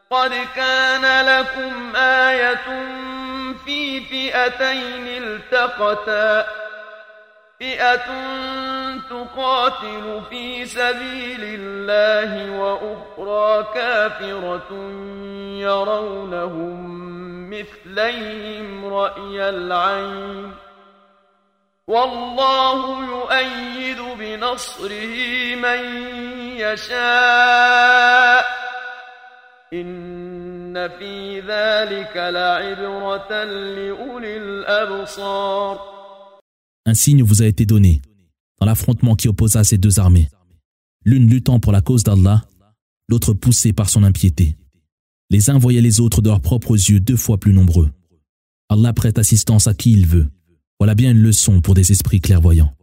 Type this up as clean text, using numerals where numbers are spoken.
قد كان لكم آية في فئتين التقتا فئة تقاتل في سبيل الله وأخرى كافرة يرونهم مثليهم رأي العين والله يؤيد بنصره من يشاء إن في ذلك لعبرة لأولي الأبصار. Un signe vous a été donné dans l'affrontement qui opposa ces deux armées, l'une luttant pour la cause d'Allah, l'autre poussée par son impiété. Les uns voyaient les autres de leurs propres yeux 2 fois plus nombreux. Allah prête assistance à qui il veut. Voilà bien une leçon pour des esprits clairvoyants.